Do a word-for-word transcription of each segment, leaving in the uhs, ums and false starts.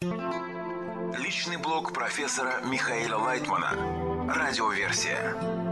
Личный блог профессора Михаила Лайтмана. Радиоверсия.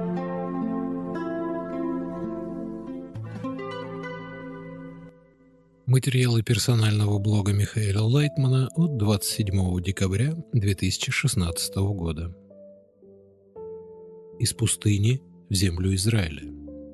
Материалы персонального блога Михаила Лайтмана от двадцать седьмого декабря две тысячи шестнадцатого года. Из пустыни в землю Израиля.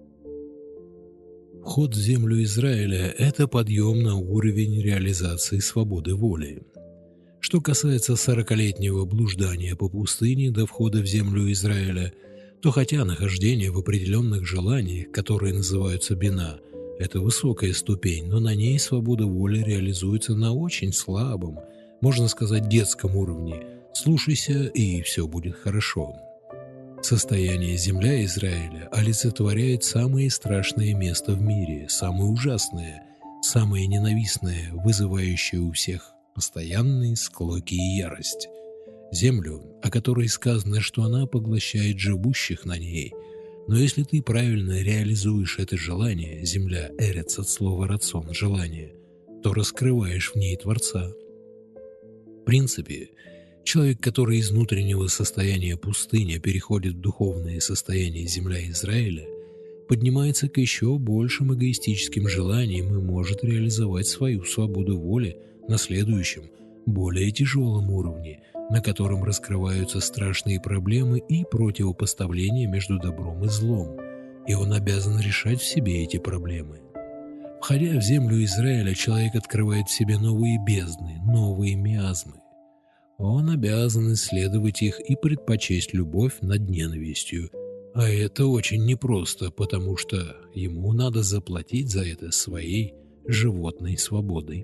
Вход в землю Израиля – это подъем на уровень реализации свободы воли. Что касается сорокалетнего блуждания по пустыне до входа в землю Израиля, то хотя нахождение в определенных желаниях, которые называются бина, это высокая ступень, но на ней свобода воли реализуется на очень слабом, можно сказать, детском уровне. Слушайся, и все будет хорошо. Состояние земля Израиля олицетворяет самое страшное место в мире, самое ужасное, самое ненавистное, вызывающее у всех постоянные склоки и ярость. Землю, о которой сказано, что она поглощает живущих на ней. Но если ты правильно реализуешь это желание, земля эрец от слова рацион, желание, то раскрываешь в ней Творца. В принципе, человек, который из внутреннего состояния пустыни переходит в духовное состояние земля Израиля, поднимается к еще большим эгоистическим желаниям и может реализовать свою свободу воли на следующем, более тяжелом уровне, на котором раскрываются страшные проблемы и противопоставления между добром и злом, и он обязан решать в себе эти проблемы. Входя в землю Израиля, человек открывает в себе новые бездны, новые миазмы. Он обязан исследовать их и предпочесть любовь над ненавистью. А это очень непросто, потому что ему надо заплатить за это своей животной свободой.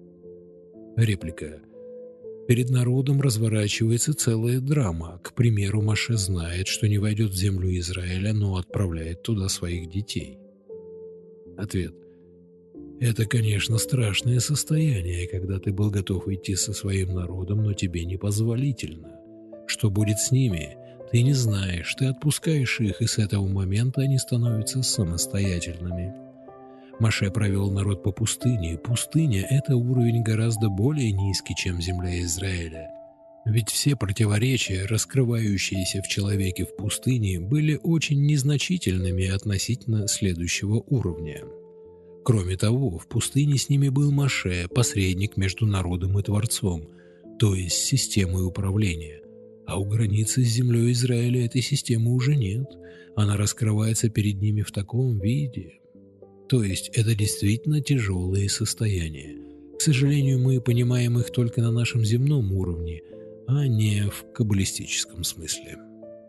Реплика. Перед народом разворачивается целая драма. К примеру, Моше знает, что не войдет в землю Израиля, но отправляет туда своих детей. Ответ. Это, конечно, страшное состояние, когда ты был готов идти со своим народом, но тебе непозволительно. Что будет с ними, ты не знаешь, ты отпускаешь их, и с этого момента они становятся самостоятельными. Моше провел народ по пустыне. Пустыня – это уровень гораздо более низкий, чем земля Израиля. Ведь все противоречия, раскрывающиеся в человеке в пустыне, были очень незначительными относительно следующего уровня. Кроме того, в пустыне с ними был Моше, посредник между народом и Творцом, то есть системой управления. А у границы с землей Израиля этой системы уже нет. Она раскрывается перед ними в таком виде. То есть это действительно тяжелые состояния. К сожалению, мы понимаем их только на нашем земном уровне, а не в каббалистическом смысле.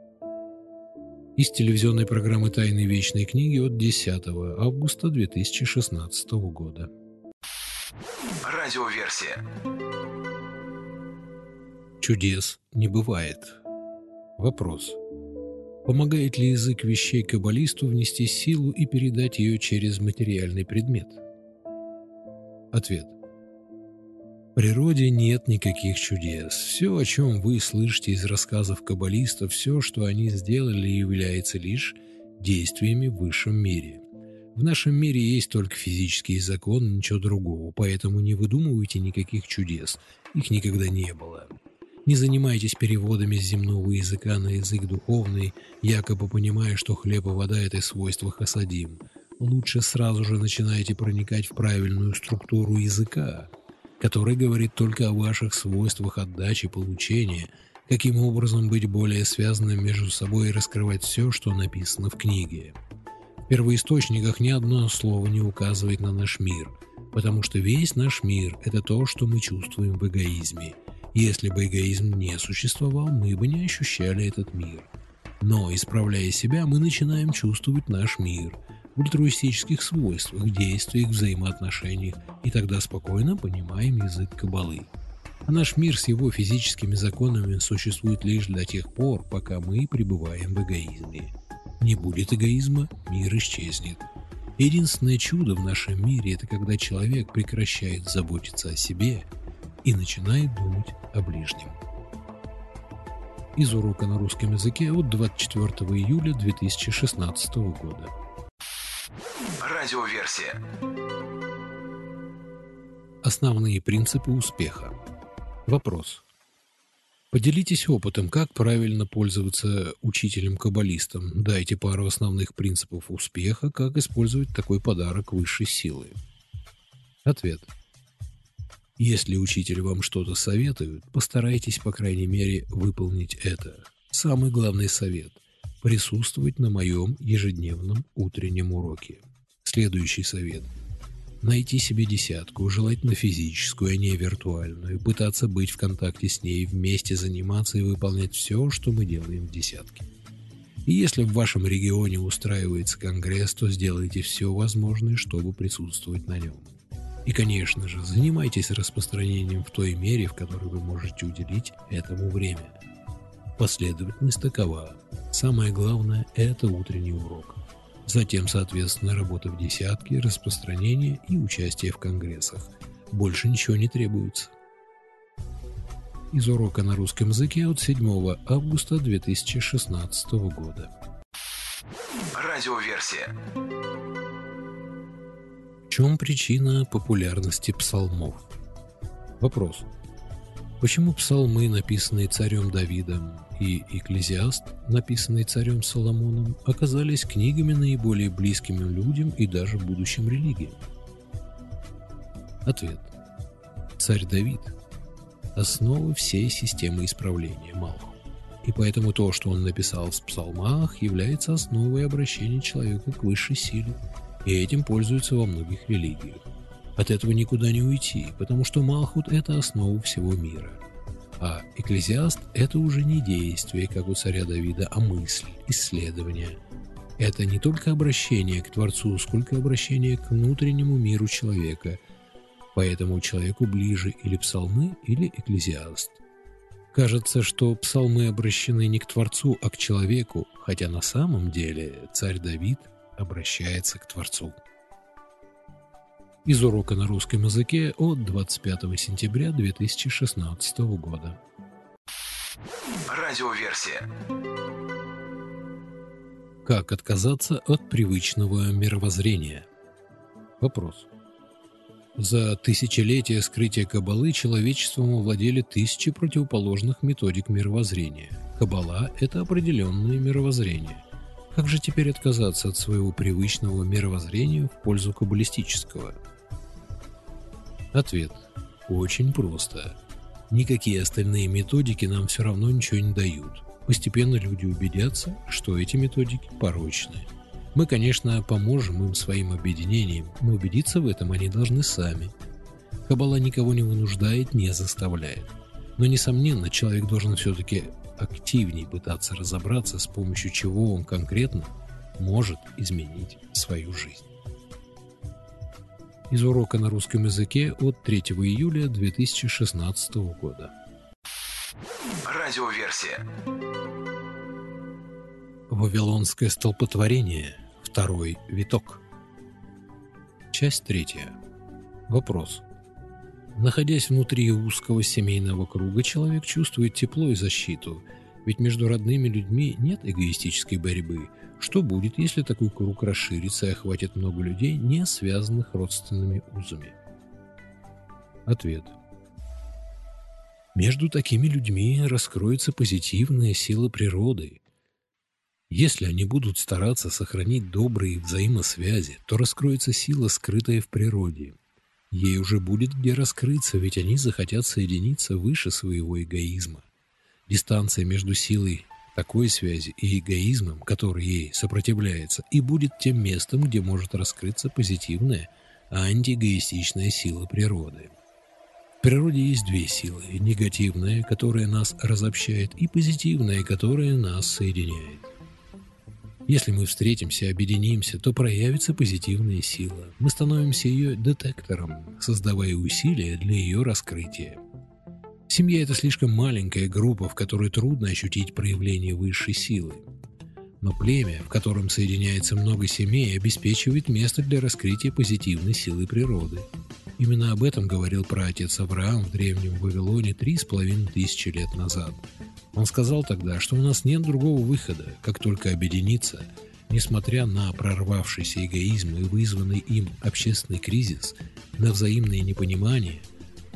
Из телевизионной программы «Тайны вечной книги» от десятого августа две тысячи шестнадцатого года. Радиоверсия. Чудес не бывает. Вопрос. Помогает ли язык вещей каббалисту внести силу и передать ее через материальный предмет? Ответ. В природе нет никаких чудес. Все, о чем вы слышите из рассказов каббалистов, все, что они сделали, является лишь действиями в высшем мире. В нашем мире есть только физические законы, ничего другого, поэтому не выдумывайте никаких чудес. Их никогда не было. Не занимайтесь переводами с земного языка на язык духовный, якобы понимая, что хлеб и вода – это свойства хасадим. Лучше сразу же начинайте проникать в правильную структуру языка, который говорит только о ваших свойствах отдачи, получения, каким образом быть более связанным между собой и раскрывать все, что написано в книге. В первоисточниках ни одно слово не указывает на наш мир, потому что весь наш мир – это то, что мы чувствуем в эгоизме. Если бы эгоизм не существовал, мы бы не ощущали этот мир. Но, исправляя себя, мы начинаем чувствовать наш мир в альтруистических свойствах, действиях, взаимоотношениях, и тогда спокойно понимаем язык каббалы. А наш мир с его физическими законами существует лишь до тех пор, пока мы пребываем в эгоизме. Не будет эгоизма, мир исчезнет. Единственное чудо в нашем мире – это когда человек прекращает заботиться о себе и начинает думать о ближнем. Из урока на русском языке от двадцать четвёртого июля две тысячи шестнадцатого года. Радиоверсия. Основные принципы успеха. Вопрос. Поделитесь опытом, как правильно пользоваться учителем-каббалистом. Дайте пару основных принципов успеха, как использовать такой подарок высшей силы. Ответ. Если учитель вам что-то советует, постарайтесь, по крайней мере, выполнить это. Самый главный совет – присутствовать на моем ежедневном утреннем уроке. Следующий совет – найти себе десятку, желательно физическую, а не виртуальную, пытаться быть в контакте с ней, вместе заниматься и выполнять все, что мы делаем в десятке. И если в вашем регионе устраивается конгресс, то сделайте все возможное, чтобы присутствовать на нем. И, конечно же, занимайтесь распространением в той мере, в которой вы можете уделить этому время. Последовательность такова. Самое главное – это утренний урок. Затем, соответственно, работа в десятке, распространение и участие в конгрессах. Больше ничего не требуется. Из урока на русском языке от седьмого августа две тысячи шестнадцатого года. Радиоверсия. В чем причина популярности псалмов? Вопрос. Почему псалмы, написанные царем Давидом, и «Экклезиаст», написанный царем Соломоном, оказались книгами наиболее близкими людям и даже будущим религиям? Ответ. Царь Давид – основа всей системы исправления Малху. И поэтому то, что он написал в псалмах, является основой обращения человека к высшей силе, и этим пользуются во многих религиях. От этого никуда не уйти, потому что Малхут – это основа всего мира. А «Экклезиаст» – это уже не действие, как у царя Давида, а мысль, исследование. Это не только обращение к Творцу, сколько обращение к внутреннему миру человека. Поэтому человеку ближе или псалмы, или «Экклезиаст». Кажется, что псалмы обращены не к Творцу, а к человеку, хотя на самом деле царь Давид обращается к Творцу. Из урока на русском языке от двадцать пятого сентября две тысячи шестнадцатого года. Радиоверсия. Как отказаться от привычного мировоззрения? Вопрос. За тысячелетия скрытия Каббалы человечеством овладели тысячи противоположных методик мировоззрения. Каббала – это определенное мировоззрение. Как же теперь отказаться от своего привычного мировоззрения в пользу каббалистического? Ответ. Очень просто. Никакие остальные методики нам все равно ничего не дают. Постепенно люди убедятся, что эти методики порочны. Мы, конечно, поможем им своим объединением, но убедиться в этом они должны сами. Каббала никого не вынуждает, не заставляет. Но, несомненно, человек должен все-таки активнее пытаться разобраться, с помощью чего он конкретно может изменить свою жизнь. Из урока на русском языке от третьего июля две тысячи шестнадцатого года. Радиоверсия. Вавилонское столпотворение. Второй виток. Часть третья. Вопрос. Находясь внутри узкого семейного круга, человек чувствует тепло и защиту, ведь между родными людьми нет эгоистической борьбы. Что будет, если такой круг расширится и охватит много людей, не связанных родственными узами? Ответ. Между такими людьми раскроется позитивная сила природы. Если они будут стараться сохранить добрые взаимосвязи, то раскроется сила, скрытая в природе. Ей уже будет где раскрыться, ведь они захотят соединиться выше своего эгоизма. Дистанция между силой такой связи и эгоизмом, который ей сопротивляется, и будет тем местом, где может раскрыться позитивная, антиэгоистичная сила природы. В природе есть две силы – негативная, которая нас разобщает, и позитивная, которая нас соединяет. Если мы встретимся и объединимся, то проявится позитивная сила. Мы становимся ее детектором, создавая усилия для ее раскрытия. Семья – это слишком маленькая группа, в которой трудно ощутить проявление высшей силы. Но племя, в котором соединяется много семей, обеспечивает место для раскрытия позитивной силы природы. Именно об этом говорил праотец Авраам в древнем Вавилоне три с половиной тысячи лет назад. Он сказал тогда, что у нас нет другого выхода, как только объединиться, несмотря на прорвавшийся эгоизм и вызванный им общественный кризис, на взаимное непонимание.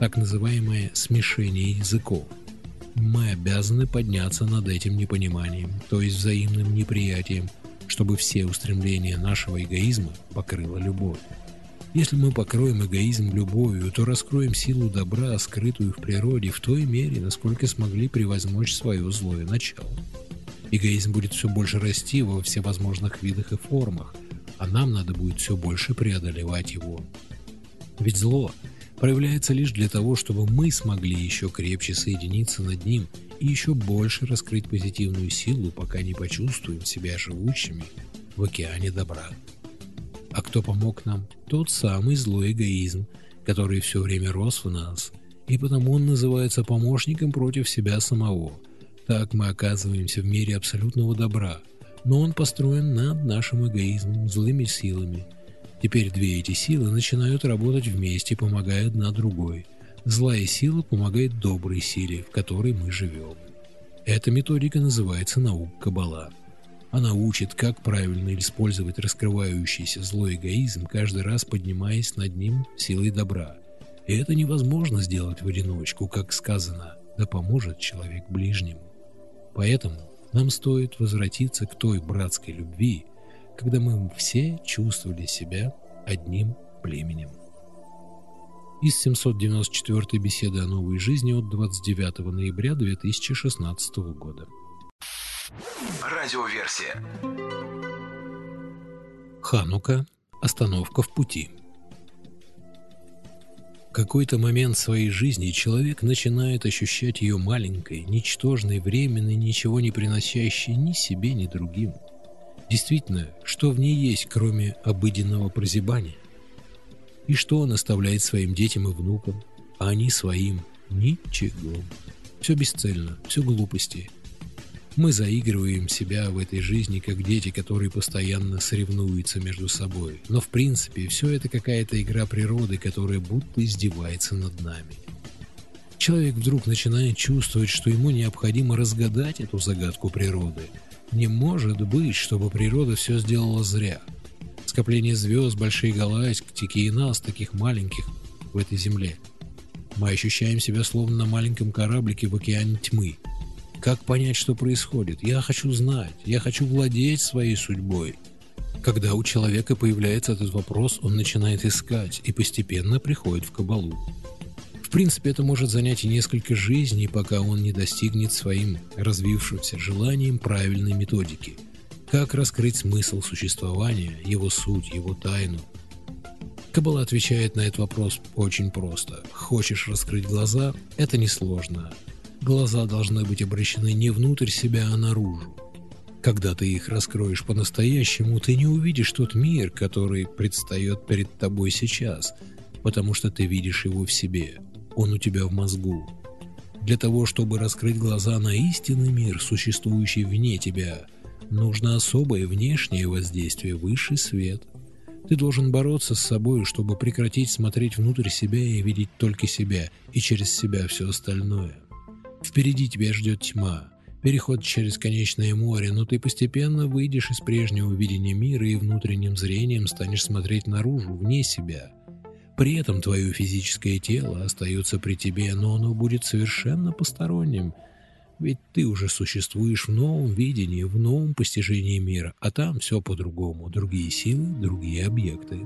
так называемое смешение языков. Мы обязаны подняться над этим непониманием, то есть взаимным неприятием, чтобы все устремления нашего эгоизма покрыла любовь. Если мы покроем эгоизм любовью, то раскроем силу добра, скрытую в природе, в той мере, насколько смогли превозмочь свое злое начало. Эгоизм будет все больше расти во всевозможных видах и формах, а нам надо будет все больше преодолевать его. Ведь зло проявляется лишь для того, чтобы мы смогли еще крепче соединиться над ним и еще больше раскрыть позитивную силу, пока не почувствуем себя живущими в океане добра. А кто помог нам? Тот самый злой эгоизм, который все время рос в нас, и потому он называется помощником против себя самого. Так мы оказываемся в мире абсолютного добра, но он построен над нашим эгоизмом, злыми силами. Теперь две эти силы начинают работать вместе, помогая одна другой. Злая сила помогает доброй силе, в которой мы живем. Эта методика называется наука Каббала. Она учит, как правильно использовать раскрывающийся злой эгоизм, каждый раз поднимаясь над ним силой добра. И это невозможно сделать в одиночку, как сказано, да поможет человек ближнему. Поэтому нам стоит возвратиться к той братской любви, когда мы все чувствовали себя одним племенем. Из семьсот девяносто четвёртой беседы о новой жизни от двадцать девятого ноября две тысячи шестнадцатого года. Радиоверсия. Ханука. Остановка в пути. В какой-то момент своей жизни человек начинает ощущать ее маленькой, ничтожной, временной, ничего не приносящей ни себе, ни другим. Действительно, что в ней есть, кроме обыденного прозябания? И что он оставляет своим детям и внукам, а они своим? Ничего. Все бесцельно, все глупости. Мы заигрываем себя в этой жизни, как дети, которые постоянно соревнуются между собой. Но в принципе, все это какая-то игра природы, которая будто издевается над нами. Человек вдруг начинает чувствовать, что ему необходимо разгадать эту загадку природы. Не может быть, чтобы природа все сделала зря. Скопление звезд, большие галактики и нас, таких маленьких, в этой земле. Мы ощущаем себя словно на маленьком кораблике в океане тьмы. Как понять, что происходит? Я хочу знать, я хочу владеть своей судьбой. Когда у человека появляется этот вопрос, он начинает искать и постепенно приходит в Каббалу. В принципе, это может занять и несколько жизней, пока он не достигнет своим развившимся желанием правильной методики. Как раскрыть смысл существования, его суть, его тайну? Каббала отвечает на этот вопрос очень просто. Хочешь раскрыть глаза? Это несложно. Глаза должны быть обращены не внутрь себя, а наружу. Когда ты их раскроешь по-настоящему, ты не увидишь тот мир, который предстает перед тобой сейчас, потому что ты видишь его в себе. Он у тебя в мозгу. Для того, чтобы раскрыть глаза на истинный мир, существующий вне тебя, нужно особое внешнее воздействие, высший свет. Ты должен бороться с собой, чтобы прекратить смотреть внутрь себя и видеть только себя, и через себя все остальное. Впереди тебя ждет тьма, переход через конечное море, но ты постепенно выйдешь из прежнего видения мира и внутренним зрением станешь смотреть наружу, вне себя. При этом твое физическое тело остается при тебе, но оно будет совершенно посторонним, ведь ты уже существуешь в новом видении, в новом постижении мира, а там все по-другому, другие силы, другие объекты.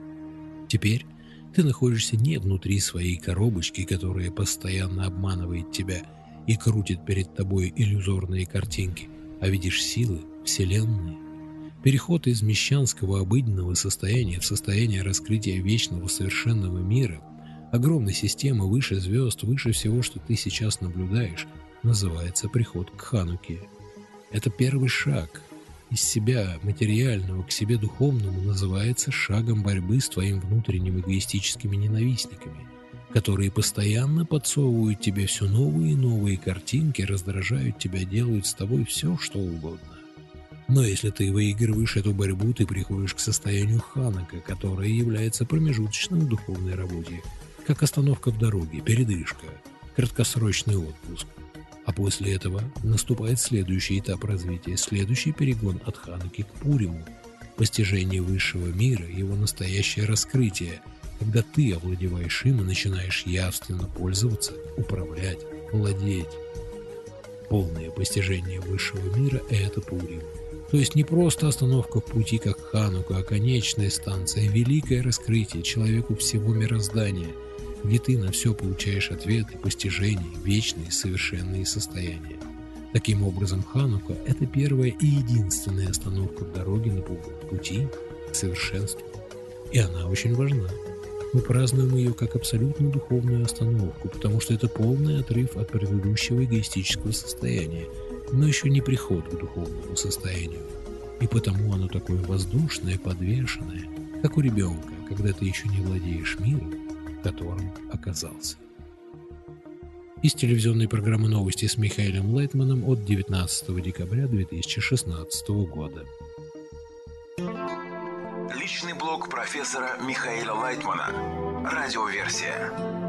Теперь ты находишься не внутри своей коробочки, которая постоянно обманывает тебя и крутит перед тобой иллюзорные картинки, а видишь силы, вселенные. Переход из мещанского обыденного состояния в состояние раскрытия вечного совершенного мира, огромной системы выше звезд, выше всего, что ты сейчас наблюдаешь, называется приход к Хануке. Это первый шаг из себя материального к себе духовному называется шагом борьбы с твоим внутренним эгоистическими ненавистниками, которые постоянно подсовывают тебе все новые и новые картинки, раздражают тебя, делают с тобой все, что угодно. Но если ты выигрываешь эту борьбу, ты приходишь к состоянию Ханука, которое является промежуточным в духовной работе, как остановка в дороге, передышка, краткосрочный отпуск. А после этого наступает следующий этап развития, следующий перегон от Хануки к Пуриму, постижение высшего мира, его настоящее раскрытие, когда ты овладеваешь им и начинаешь явственно пользоваться, управлять, владеть. Полное постижение высшего мира – это Пурим. То есть не просто остановка в пути, как Ханука, а конечная станция, великое раскрытие человеку всего мироздания, где ты на все получаешь ответы, постижения, вечные совершенные состояния. Таким образом, Ханука – это первая и единственная остановка в дороге на пути к совершенству. И она очень важна. Мы празднуем ее как абсолютно духовную остановку, потому что это полный отрыв от предыдущего эгоистического состояния, но еще не приход к духовному состоянию. И потому оно такое воздушное, подвешенное, как у ребенка, когда ты еще не владеешь миром, в котором оказался. Из телевизионной программы «Новости» с Михаилом Лайтманом от девятнадцатого декабря две тысячи шестнадцатого года. Личный блог профессора Михаила Лайтмана. Радиоверсия.